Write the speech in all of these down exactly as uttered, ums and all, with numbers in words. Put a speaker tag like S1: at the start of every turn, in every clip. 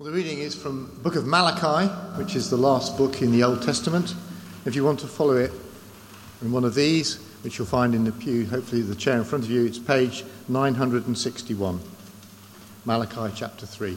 S1: Well, the reading is from the book of Malachi, which is the last book in the Old Testament. If you want to follow it in one of these, which you'll find in the pew, hopefully the chair in front of you, it's page nine hundred sixty-one, Malachi chapter three.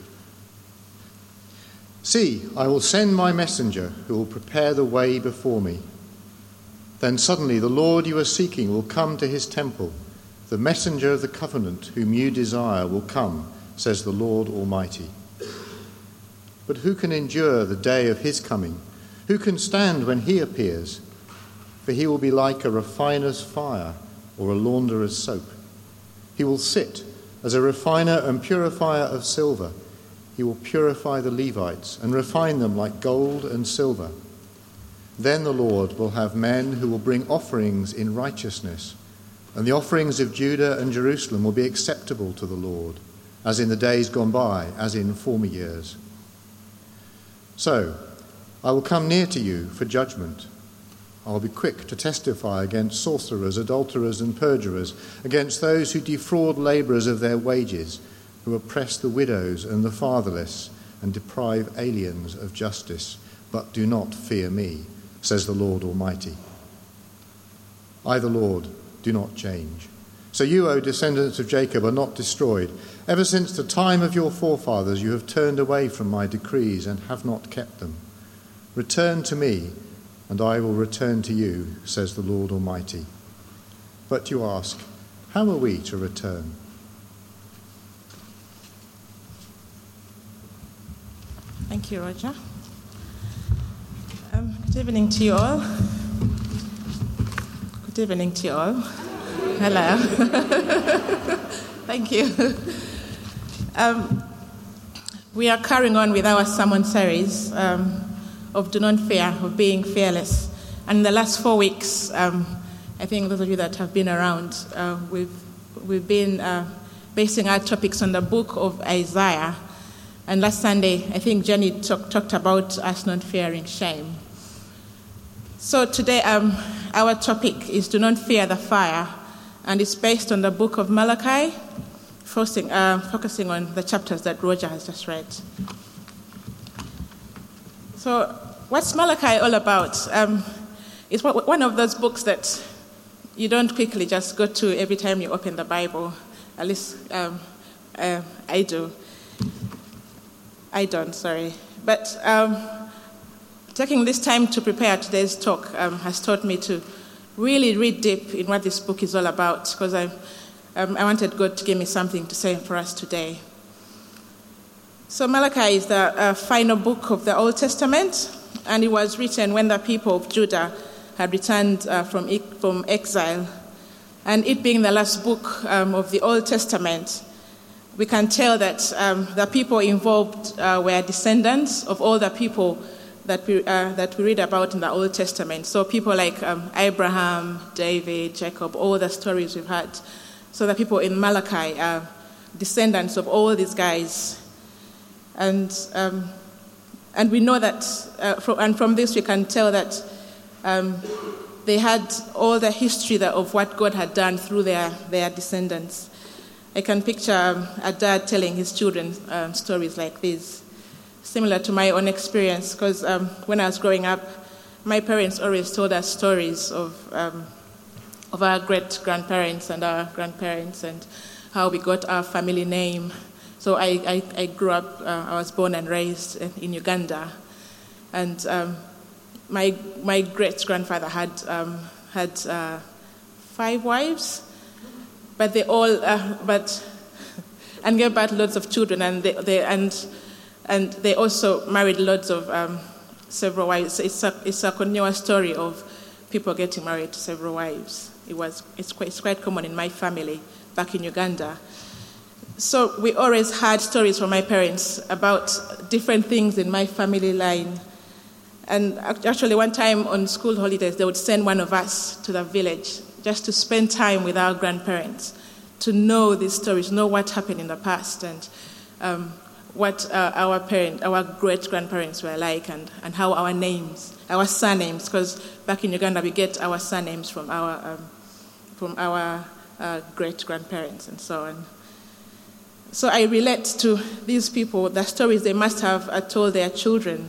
S1: See, I will send my messenger who will prepare the way before me. Then suddenly the Lord you are seeking will come to his temple. The messenger of the covenant whom you desire will come, says the Lord Almighty. But who can endure the day of his coming? Who can stand when he appears? For he will be like a refiner's fire or a launderer's soap. He will sit as a refiner and purifier of silver. He will purify the Levites and refine them like gold and silver. Then the Lord will have men who will bring offerings in righteousness, and the offerings of Judah and Jerusalem will be acceptable to the Lord, as in the days gone by, as in former years. So, I will come near to you for judgment. I will be quick to testify against sorcerers, adulterers and perjurers, against those who defraud labourers of their wages, who oppress the widows and the fatherless, and deprive aliens of justice, but do not fear me, says the Lord Almighty. I, the Lord, do not change. So you, O descendants of Jacob, are not destroyed. Ever since the time of your forefathers you have turned away from my decrees and have not kept them. Return to me, and I will return to you, says the Lord Almighty. But you ask, how are we to return?
S2: Thank you, Roger. Um, good evening to you all. Good evening to you all. Hello. Thank you. Um, we are carrying on with our sermon series um, of Do Not Fear, of being fearless. And in the last four weeks, um, I think those of you that have been around, uh, we've we've been uh, basing our topics on the book of Isaiah. And last Sunday, I think Jenny talk, talked about us not fearing shame. So today, um, our topic is Do Not Fear the Fire, and it's based on the book of Malachi, focusing, uh, focusing on the chapters that Roger has just read. So what's Malachi all about? Um, it's one of those books that you don't quickly just go to every time you open the Bible. At least um, uh, I do. I don't, sorry. But um, taking this time to prepare today's talk um, has taught me to really read deep in what this book is all about, because I, um, I wanted God to give me something to say for us today. So Malachi is the uh, final book of the Old Testament, and it was written when the people of Judah had returned uh, from, from exile. And it being the last book um, of the Old Testament, we can tell that um, the people involved uh, were descendants of all the people that we uh, that we read about in the Old Testament. So people like um, Abraham, David, Jacob, all the stories we've had. So the people in Malachi are descendants of all these guys. And um, and we know that, uh, from, and from this we can tell that um, they had all the history that, of what God had done through their, their descendants. I can picture um, a dad telling his children um, stories like this, similar to my own experience, because um, when I was growing up, my parents always told us stories of um, of our great-grandparents and our grandparents and how we got our family name. So I, I, I grew up, uh, I was born and raised in Uganda, and um, my my great-grandfather had um, had uh, five wives. But they all, uh, but, and gave birth lots of children, and they, they and and they also married lots of um, several wives. It's a it's a continuous story of people getting married to several wives. It was it's quite it's quite common in my family back in Uganda. So we always had stories from my parents about different things in my family line. And actually, one time on school holidays, they would send one of us to the village just to spend time with our grandparents, to know these stories, know what happened in the past, and um, what uh, our parent, our great-grandparents were like, and, and how our names, our surnames, because back in Uganda we get our surnames from our um, from our uh, great-grandparents and so on. So I relate to these people, the stories they must have told their children.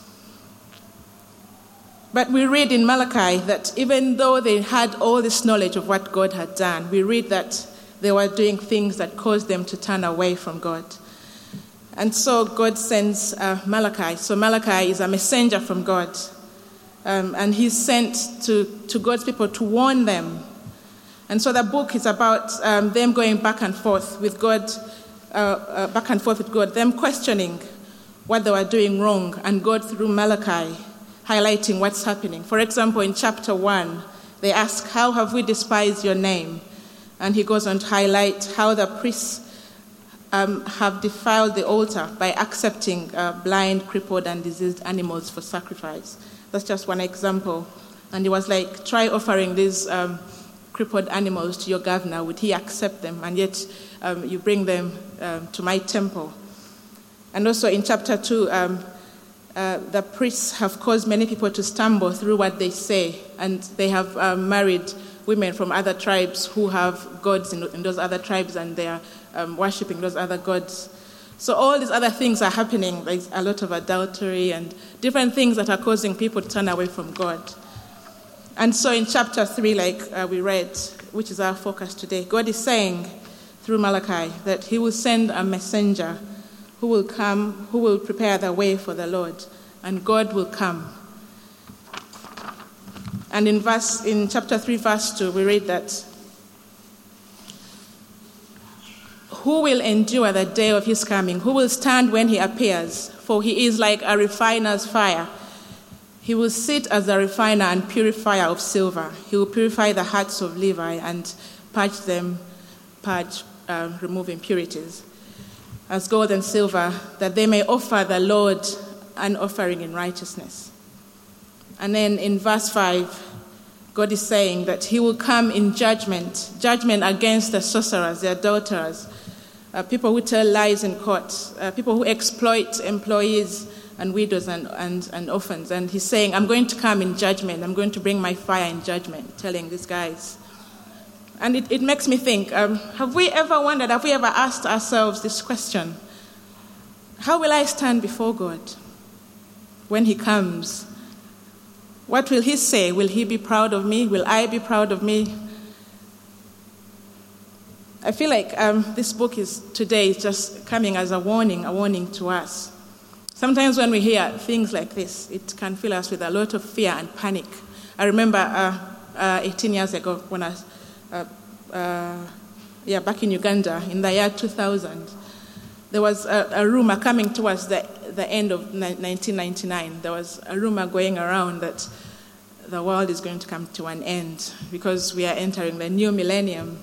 S2: But we read in Malachi that even though they had all this knowledge of what God had done, we read that they were doing things that caused them to turn away from God. And so God sends uh, Malachi. So Malachi is a messenger from God. Um, and he's sent to, to God's people to warn them. And so the book is about um, them going back and forth with God, uh, uh, back and forth with God, them questioning what they were doing wrong, and God through Malachi highlighting what's happening. For example, in chapter one, they ask, "How have we despised your name?" And he goes on to highlight how the priests um, have defiled the altar by accepting uh, blind, crippled, and diseased animals for sacrifice. That's just one example. And he was like, try offering these um, crippled animals to your governor. Would he accept them? And yet um, you bring them um, to my temple. And also in chapter two, um, uh, the priests have caused many people to stumble through what they say. And they have um, married women from other tribes who have gods in, in those other tribes, and they are um, worshipping those other gods. So all these other things are happening. There's a lot of adultery and different things that are causing people to turn away from God. And so in chapter three, like uh, we read, which is our focus today, God is saying through Malachi that he will send a messenger who will come, who will prepare the way for the Lord, and God will come. And in verse, in chapter three, verse two, we read that, "Who will endure the day of his coming? Who will stand when he appears? For he is like a refiner's fire. He will sit as a refiner and purifier of silver. He will purify the hearts of Levi and purge them, purge, uh, remove impurities, as gold and silver, that they may offer the Lord an offering in righteousness." And then in verse five, God is saying that he will come in judgment, judgment against the sorcerers, the adulterers, uh, people who tell lies in court, uh, people who exploit employees and widows and, and, and orphans. And he's saying, I'm going to come in judgment. I'm going to bring my fire in judgment, telling these guys. And it, it makes me think, um, have we ever wondered, have we ever asked ourselves this question? How will I stand before God when he comes? What will he say? Will he be proud of me? Will I be proud of me? I feel like um, this book is today is just coming as a warning, a warning to us. Sometimes when we hear things like this, it can fill us with a lot of fear and panic. I remember uh, uh, eighteen years ago when I was uh, uh, yeah, back in Uganda in the year two thousand, there was a, a rumor coming towards the, the end of nineteen ninety-nine. There was a rumor going around that the world is going to come to an end because we are entering the new millennium.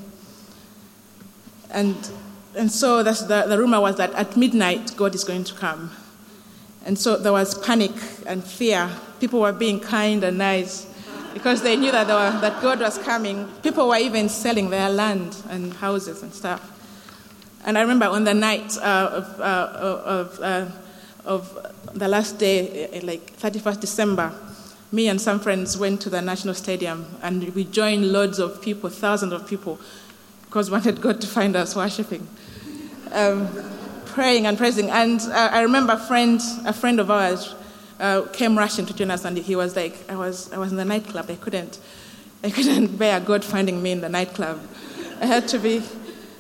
S2: And and so that's the, the rumor was that at midnight, God is going to come. And so there was panic and fear. People were being kind and nice because they knew that, they were, that God was coming. People were even selling their land and houses and stuff. And I remember on the night uh, of, uh, of, uh, of the last day, like thirty-first December, me and some friends went to the National Stadium and we joined loads of people, thousands of people, because we wanted God to find us worshiping, um, praying and praising. And uh, I remember a friend, a friend of ours uh, came rushing to join us, and he was like, I was, I was in the nightclub. I couldn't, I couldn't bear God finding me in the nightclub. I had to be.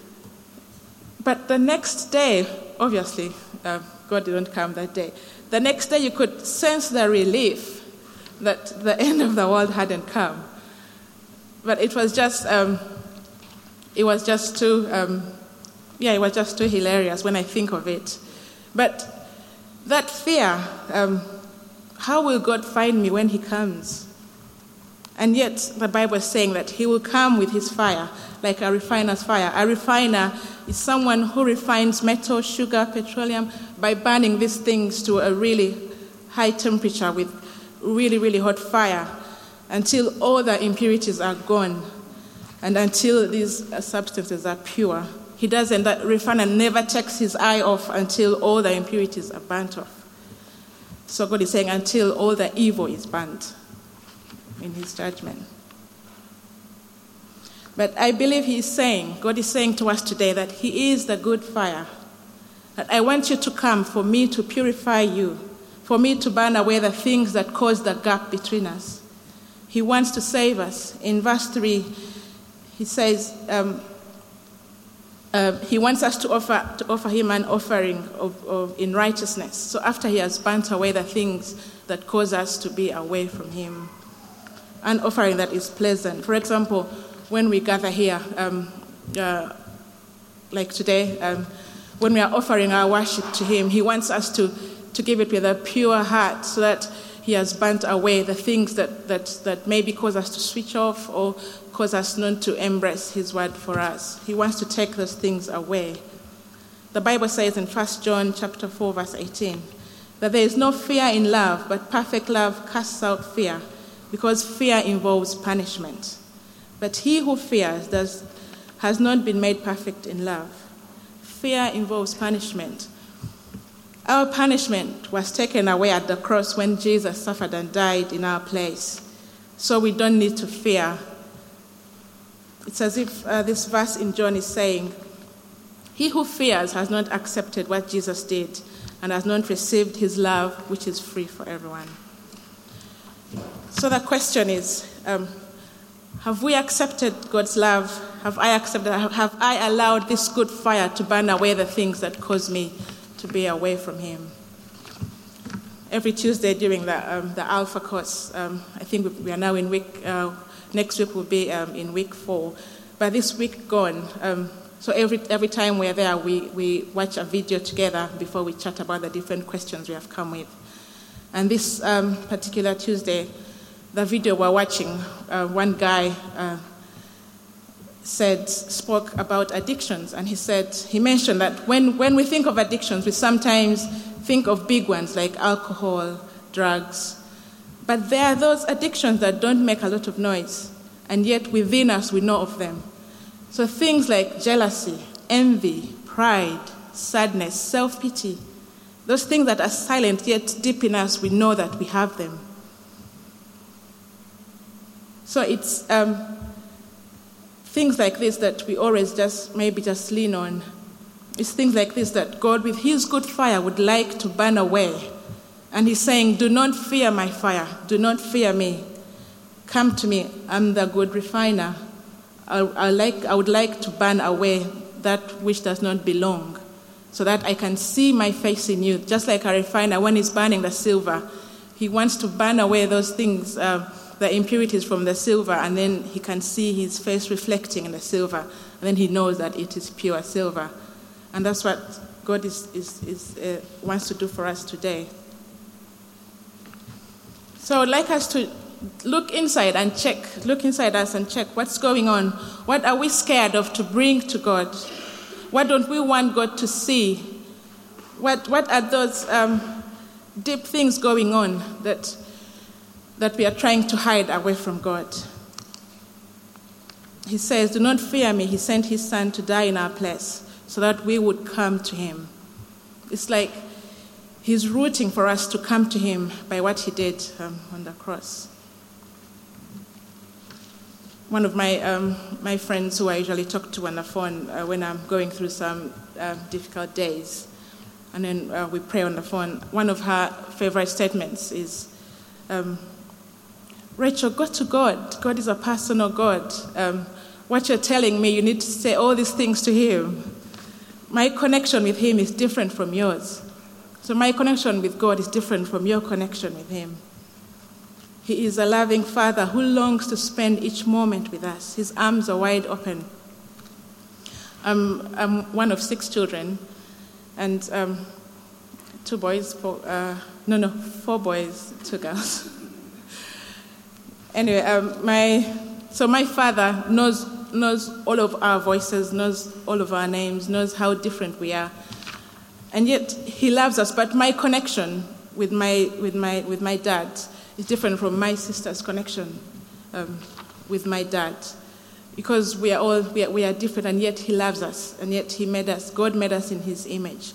S2: But the next day, obviously, uh, God didn't come that day. The next day, you could sense the relief that the end of the world hadn't come. But it was just, um, it was just too, um, yeah, it was just too hilarious when I think of it. But that fear, um, how will God find me when he comes? And yet the Bible is saying that he will come with his fire, like a refiner's fire. A refiner is someone who refines metal, sugar, petroleum by burning these things to a really high temperature with really, really hot fire until all the impurities are gone and until these substances are pure. He doesn't, that refiner never takes his eye off until all the impurities are burnt off. So God is saying until all the evil is burnt in his judgment. But I believe he is saying, God is saying to us today that he is the good fire. That I want you to come for me to purify you, for me to burn away the things that cause the gap between us. He wants to save us. In verse three, he says, um, uh, he wants us to offer to offer him an offering of, of in righteousness. So after he has burnt away the things that cause us to be away from him, an offering that is pleasant. For example, when we gather here, um, uh, like today, um, when we are offering our worship to him, he wants us to, to give it with a pure heart so that he has burnt away the things that, that, that maybe cause us to switch off or cause us not to embrace his word for us. He wants to take those things away. The Bible says in First John chapter four, verse eighteen, that there is no fear in love, but perfect love casts out fear, because fear involves punishment. But he who fears does, has not been made perfect in love. Fear involves punishment. Our punishment was taken away at the cross when Jesus suffered and died in our place. So we don't need to fear. It's as if uh, this verse in John is saying, he who fears has not accepted what Jesus did and has not received his love, which is free for everyone. So the question is, um, have we accepted God's love? Have I accepted? Have I allowed this good fire to burn away the things that cause me to be away from him? Every Tuesday during the, um, the Alpha course, um, I think we are now in week, uh, next week will be um, in week four. But this week gone, um, so every every time we're there, we, we watch a video together before we chat about the different questions we have come with. And this um, particular Tuesday, the video we're watching, uh, one guy uh, said, spoke about addictions, and he said, he mentioned that when, when we think of addictions, we sometimes think of big ones like alcohol, drugs, but there are those addictions that don't make a lot of noise, and yet within us we know of them. So things like jealousy, envy, pride, sadness, self-pity, those things that are silent, yet deep in us we know that we have them. So it's um, things like this that we always just maybe just lean on. It's things like this that God, with his good fire, would like to burn away. And he's saying, do not fear my fire. Do not fear me. Come to me. I'm the good refiner. I, I, like, I would like to burn away that which does not belong, so that I can see my face in you. Just like a refiner, when he's burning the silver, he wants to burn away those things, uh, the impurities from the silver, and then he can see his face reflecting in the silver, and then he knows that it is pure silver. And that's what God is, is, is, uh, wants to do for us today. So I would like us to look inside and check, look inside us and check what's going on. What are we scared of to bring to God? What don't we want God to see? What, what are those um, deep things going on that that we are trying to hide away from God? He says, do not fear me. He sent his son to die in our place so that we would come to him. It's like he's rooting for us to come to him by what he did um, on the cross. One of my um, my friends who I usually talk to on the phone uh, when I'm going through some uh, difficult days, and then uh, we pray on the phone, one of her favorite statements is, um, Rachel, go to God. God is a personal God. Um, what you're telling me, you need to say all these things to him. My connection with him is different from yours. So my connection with God is different from your connection with him. He is a loving Father who longs to spend each moment with us. His arms are wide open. Um, I'm one of six children, and um, two boys, four, uh, no, no, four boys, two girls. Anyway, um, my so my father knows knows all of our voices, knows all of our names, knows how different we are, and yet he loves us. But my connection with my with my with my dad is different from my sister's connection um, with my dad, because we are all we are, we are different, and yet he loves us, and yet he made us. God made us in his image.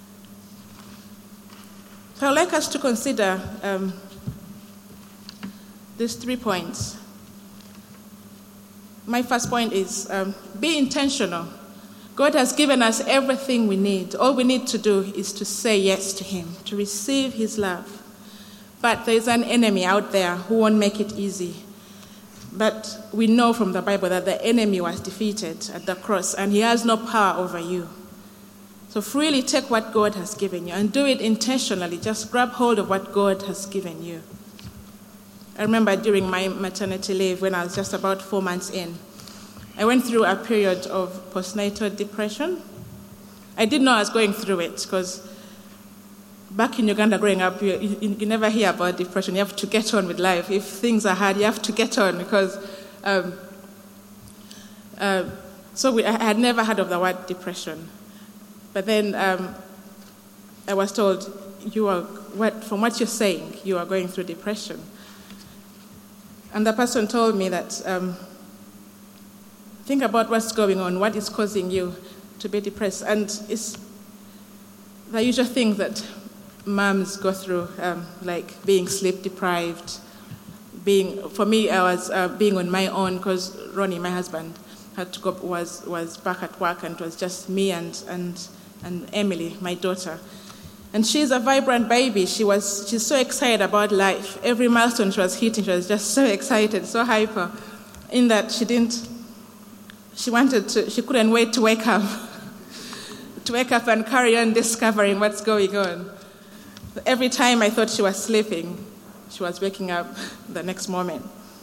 S2: So I'd like us to consider Um, These three points. my first point is um, be intentional. God has given us everything we need. All we need to do is to say yes to him, to receive his love. But there's an enemy out there who won't make it easy. But we know from the Bible that the enemy was defeated at the cross, and he has no power over you. So freely take what God has given you and do it intentionally. Just grab hold of what God has given you. I remember during my maternity leave, when I was just about four months in, I went through a period of postnatal depression. I didn't know I was going through it because back in Uganda growing up, you, you, you never hear about depression. You have to get on with life. If things are hard, you have to get on because... Um, uh, so we, I had never heard of the word depression. But then um, I was told, "You are what, from what you're saying, you are going through depression." And the person told me that, um, think about what's going on, what is causing you to be depressed. And it's the usual things that moms go through, um, like being sleep deprived. Being, for me, I was uh, being on my own because Ronnie, my husband, had to go, was was back at work, and it was just me and and and Emily, my daughter. And she's a vibrant baby. She was she's so excited about life. Every milestone she was hitting, she was just so excited, so hyper, in that she didn't. She wanted to. She couldn't wait to wake up, to wake up and carry on discovering what's going on. Every time I thought she was sleeping, she was waking up the next moment.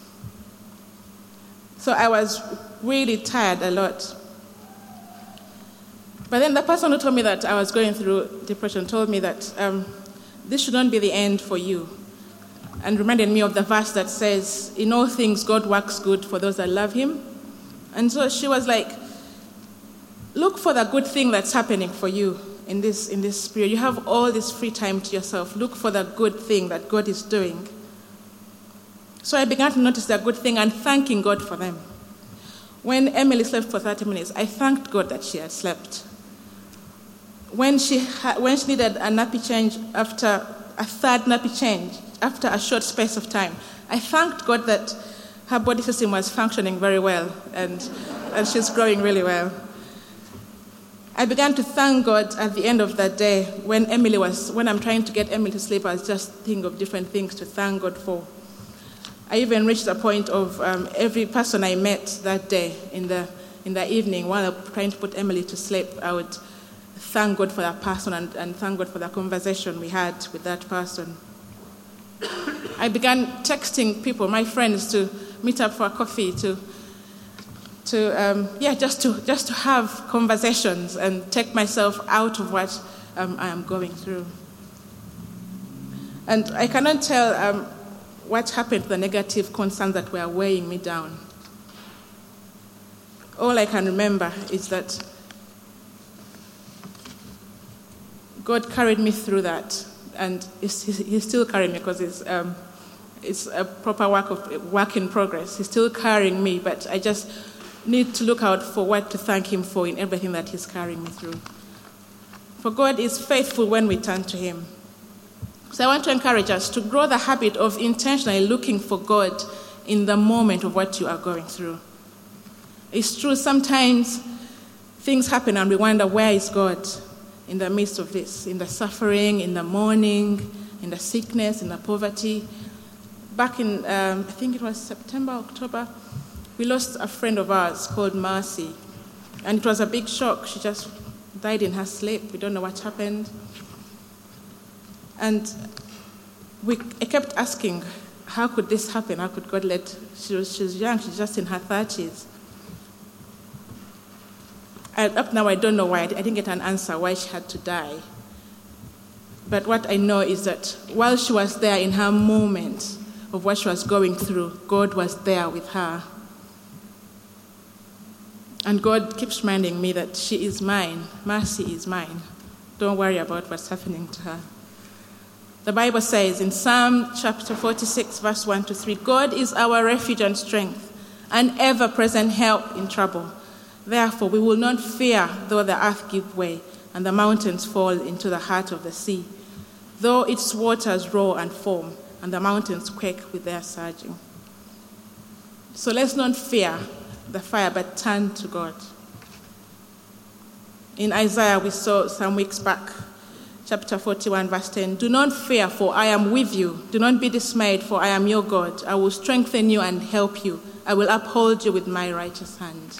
S2: So I was really tired a lot. But then the person who told me that I was going through depression told me that um, this should not be the end for you, and reminded me of the verse that says, "In all things God works good for those that love him." And so she was like, look for the good thing that's happening for you in this in this period. You have all this free time to yourself. Look for the good thing that God is doing. So I began to notice the good thing and thanking God for them. When Emily slept for thirty minutes, I thanked God that she had slept. When she ha- when she needed a nappy change after a third nappy change, after a short space of time, I thanked God that her body system was functioning very well and, and she's growing really well. I began to thank God at the end of that day when Emily was, when I'm trying to get Emily to sleep, I was just thinking of different things to thank God for. I even reached a point of um, every person I met that day in the in the evening while I was trying to put Emily to sleep, I would thank God for that person and, and thank God for the conversation we had with that person. I began texting people, my friends, to meet up for a coffee, to to um, yeah, just to just to have conversations and take myself out of what um, I am going through. And I cannot tell um, what happened to the negative concerns that were weighing me down. All I can remember is that God carried me through that, and He's, he's still carrying me because it's um, it's a proper work of work in progress. He's still carrying me, but I just need to look out for what to thank Him for in everything that He's carrying me through. For God is faithful when we turn to Him. So I want to encourage us to grow the habit of intentionally looking for God in the moment of what you are going through. It's true, sometimes things happen and we wonder, where is God in the midst of this? In the suffering, in the mourning, in the sickness, in the poverty. Back in, um, I think it was September, October, we lost a friend of ours called Mercy. And it was a big shock. She just died in her sleep. We don't know what happened. And we I kept asking, how could this happen? How could God let... She was, she was young. She's just in her thirties. And up now, I don't know why. I didn't get an answer why she had to die. But what I know is that while she was there in her moment of what she was going through, God was there with her. And God keeps reminding me that she is mine. Mercy is mine. Don't worry about what's happening to her. The Bible says in Psalm chapter forty-six, verse one to three, God is our refuge and strength, an ever-present help in trouble. Therefore, we will not fear though the earth give way and the mountains fall into the heart of the sea, though its waters roar and foam and the mountains quake with their surging. So let's not fear the fire, but turn to God. In Isaiah, we saw some weeks back, chapter forty-one, verse ten, "Do not fear, for I am with you. Do not be dismayed, for I am your God. I will strengthen you and help you. I will uphold you with my righteous hand."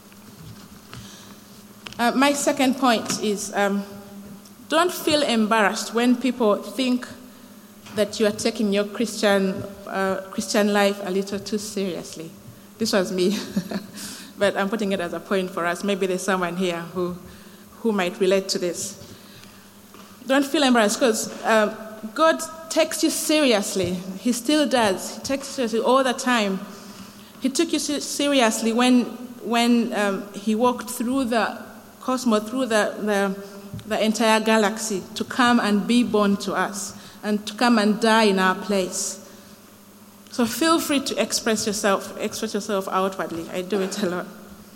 S2: Uh, my second point is um, don't feel embarrassed when people think that you are taking your Christian uh, Christian life a little too seriously. This was me, but I'm putting it as a point for us. Maybe there's someone here who, who might relate to this. Don't feel embarrassed, because um, God takes you seriously. He still does. He takes you seriously all the time. He took you seriously when when um, he walked through the cosmos, through the, the the entire galaxy, to come and be born to us and to come and die in our place. So feel free to express yourself, express yourself outwardly. I do it a lot.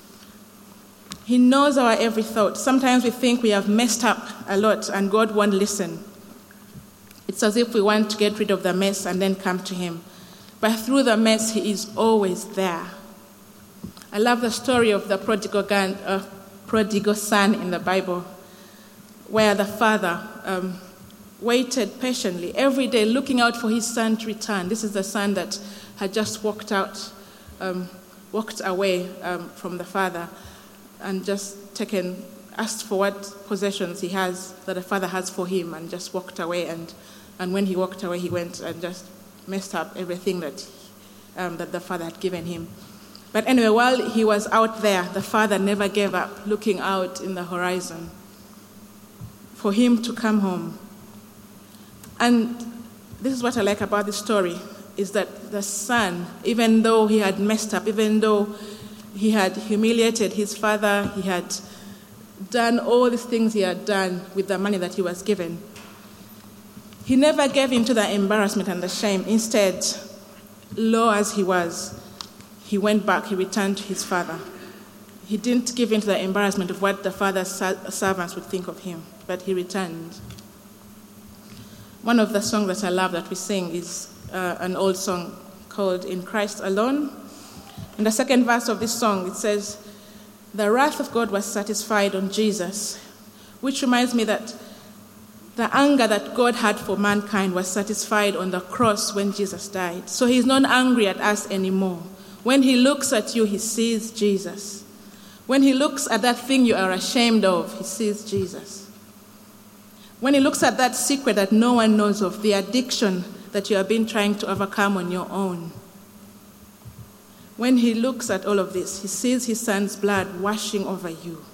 S2: He knows our every thought. Sometimes we think we have messed up a lot and God won't listen. It's as if we want to get rid of the mess and then come to him. But through the mess, he is always there. I love the story of the prodigal, gun, uh, prodigal son in the Bible, where the father um, waited patiently every day, looking out for his son to return. This is the son that had just walked out, um, walked away um, from the father, and just taken, asked for what possessions he has, that the father has for him, and just walked away. And, and when he walked away, he went and just messed up everything that, um, that the father had given him. But anyway, while he was out there, the father never gave up, looking out in the horizon for him to come home. And this is what I like about this story, is that the son, even though he had messed up, even though he had humiliated his father, he had done all these things he had done with the money that he was given, he never gave in to the embarrassment and the shame. Instead, low as he was, he went back, he returned to his father. He didn't give in to the embarrassment of what the father's servants would think of him, but he returned. One of the songs that I love that we sing is uh, an old song called "In Christ Alone." In the second verse of this song, it says, "The wrath of God was satisfied on Jesus," which reminds me that the anger that God had for mankind was satisfied on the cross when Jesus died. So he's not angry at us anymore. When he looks at you, he sees Jesus. When he looks at that thing you are ashamed of, he sees Jesus. When he looks at that secret that no one knows of, the addiction that you have been trying to overcome on your own, when he looks at all of this, he sees his son's blood washing over you.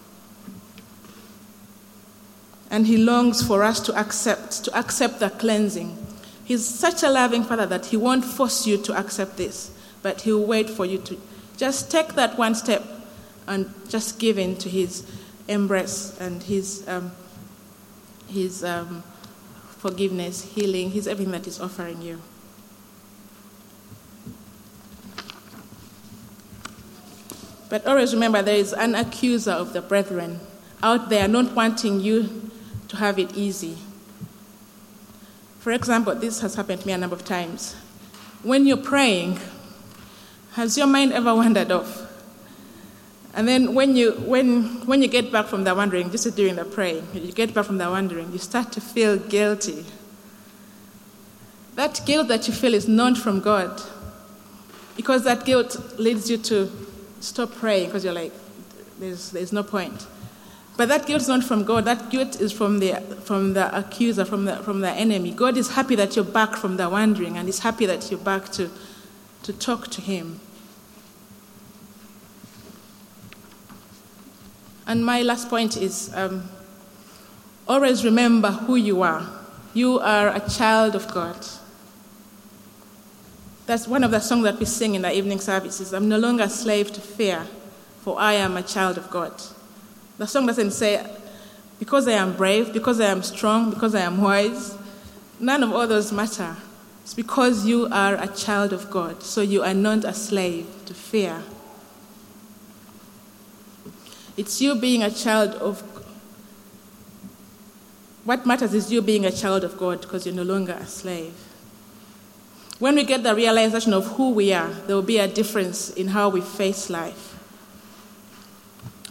S2: And he longs for us to accept, to accept the cleansing. He's such a loving father that he won't force you to accept this, but he'll wait for you to just take that one step and just give in to his embrace and his um, his um, forgiveness, healing, his everything that he's offering you. But always remember, there is an accuser of the brethren out there not wanting you to have it easy. For example, this has happened to me a number of times. When you're praying, has your mind ever wandered off? And then when you when when you get back from the wandering, just during the praying, you get back from the wandering, you start to feel guilty. That guilt that you feel is not from God, because that guilt leads you to stop praying because you're like, there's there's no point. But that guilt is not from God. That guilt is from the from the accuser, from the from the enemy. God is happy that you're back from the wandering, and He's happy that you're back to to talk to Him. And my last point is, um, always remember who you are. You are a child of God. That's one of the songs that we sing in the evening services. I'm no longer a slave to fear, for I am a child of God. The song doesn't say, because I am brave, because I am strong, because I am wise. None of all those matter. It's because you are a child of God, so you are not a slave to fear. It's you being a child of God. What matters is you being a child of God, because you're no longer a slave. When we get the realization of who we are, there will be a difference in how we face life.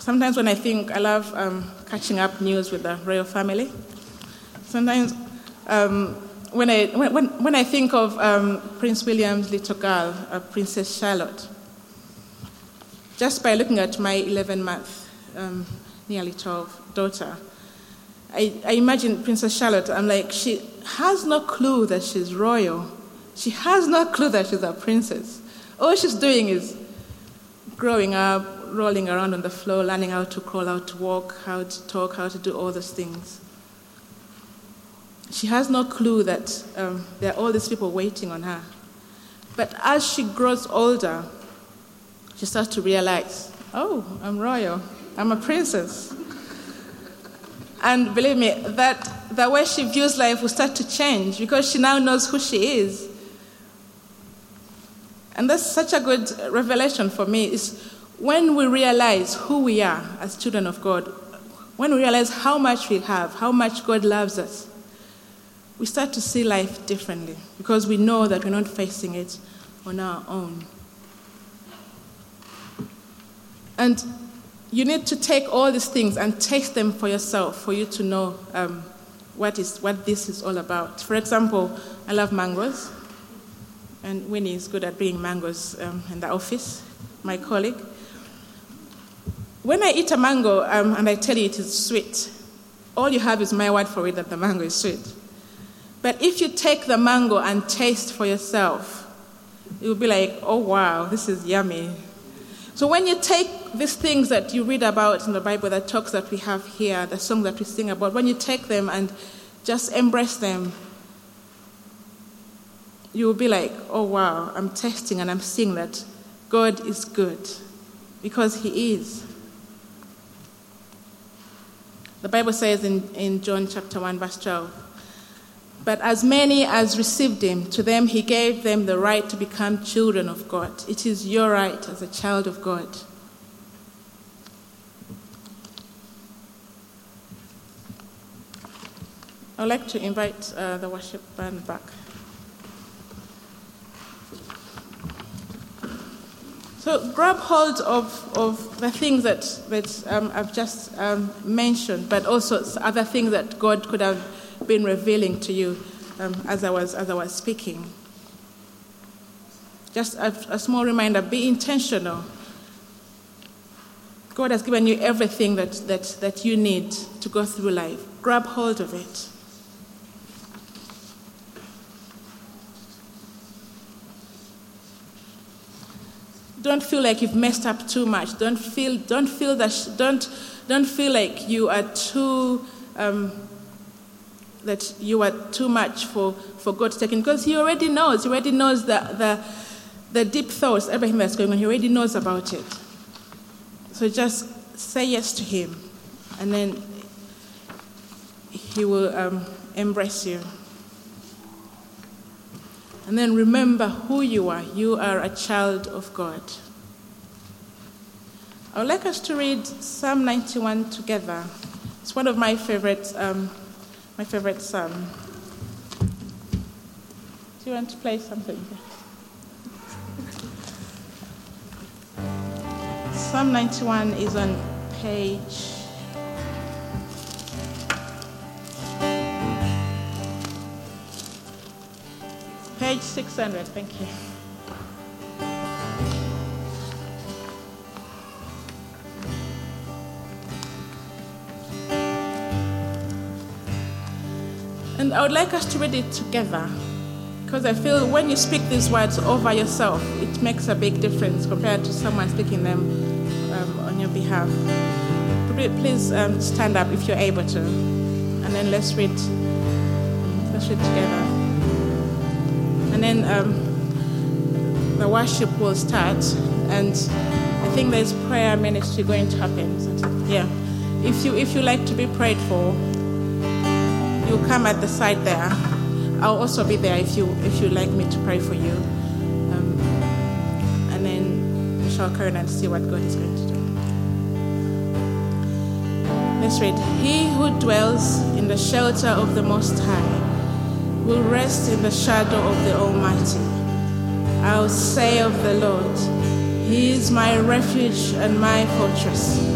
S2: Sometimes when I think, I love um, catching up news with the royal family. Sometimes um, when I when, when I think of um, Prince William's little girl, uh, Princess Charlotte, just by looking at my eleven-month, um, nearly twelve daughter, I, I imagine Princess Charlotte. I'm like, she has no clue that she's royal. She has no clue that she's a princess. All she's doing is growing up, rolling around on the floor, learning how to crawl, how to walk, how to talk, how to do all those things. She has no clue that um, there are all these people waiting on her. But as she grows older, she starts to realize, oh, I'm royal, I'm a princess. And believe me, that the way she views life will start to change because she now knows who she is. And that's such a good revelation for me, is when we realize who we are as children of God, when we realize how much we have, how much God loves us, we start to see life differently because we know that we're not facing it on our own. And you need to take all these things and taste them for yourself for you to know um, what is what this is all about. For example, I love mangoes. And Winnie is good at bringing mangoes um, in the office, my colleague. When I eat a mango um, and I tell you it is sweet, all you have is my word for it that the mango is sweet. But if you take the mango and taste for yourself, it will be like, oh wow, this is yummy. So when you take these things that you read about in the Bible, the talks that we have here, the songs that we sing about, when you take them and just embrace them, you will be like, oh wow, I'm tasting and I'm seeing that God is good, because he is. The Bible says in, in John chapter one, verse twelve, but as many as received him, to them he gave them the right to become children of God. It is your right as a child of God. I would like to invite uh, the worship band back. So grab hold of, of the things that, that um, I've just um, mentioned, but also other things that God could have been revealing to you um, as I was as I was speaking. Just a, a small reminder, be intentional. God has given you everything that, that, that you need to go through life. Grab hold of it. Don't feel like you've messed up too much. Don't feel don't feel that sh- don't don't feel like you are too um, that you are too much for, for God to take in, because he already knows. He already knows the, the the deep thoughts, everything that's going on. He already knows about it. So just say yes to him, and then he will um, embrace you. And then remember who you are. You are a child of God. I would like us to read Psalm ninety-one together. It's one of my favorite, um, my favorite psalm. Do you want to play something? Psalm ninety-one is on page Page six hundred, thank you. And I would like us to read it together, because I feel when you speak these words over yourself, it makes a big difference compared to someone speaking them um, on your behalf. Please um, stand up if you're able to, and then let's read. Let's read together. And then um, the worship will start, and I think there's prayer ministry going to happen. So, yeah, if you if you like to be prayed for, you come at the side there. I'll also be there if you if you like me to pray for you, um, and then we shall carry on and see what God is going to do. Let's read. He who dwells in the shelter of the Most High will rest in the shadow of the Almighty. I'll say of the Lord, he is my refuge and my fortress,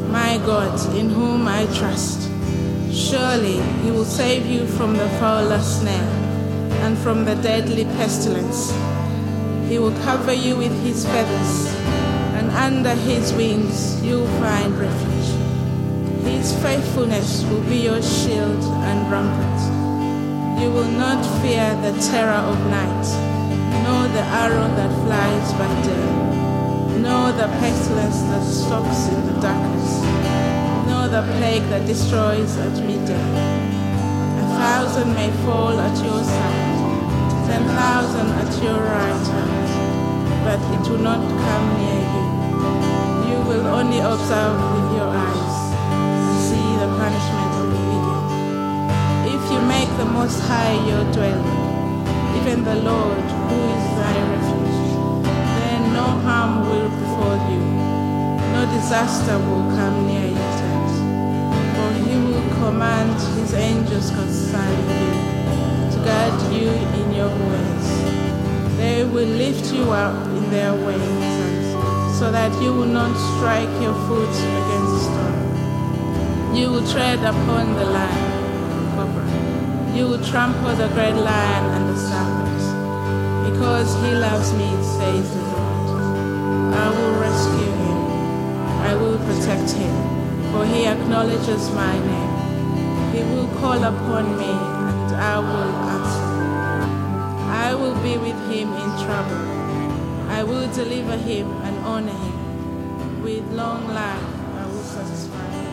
S2: my God, in whom I trust. Surely he will save you from the fowler's snare and from the deadly pestilence. He will cover you with his feathers, and under his wings you will find refuge. His faithfulness will be your shield and rampart. You will not fear the terror of night, nor the arrow that flies by day, nor the pestilence that stalks in the darkness, nor the plague that destroys at midday. A thousand may fall at your side, ten thousand at your right hand, but it will not come near you. You will only observe with your eyes and see the punishment of the wicked. If you make the Most High your dwelling, even the Lord, who is thy refuge, then no harm will befall you, no disaster will come near your tent. For he will command his angels concerning you, to guard you in your ways. They will lift you up in their wings, so that you will not strike your foot against a stone. You will tread upon the lion, cobra. You will trample the great lion and the serpent. Because he loves me, says the Lord, I will rescue him. I will protect him, for he acknowledges my name. He will call upon me, and I will answer. I will be with him in trouble. I will deliver him and honor him. With long life I will satisfy him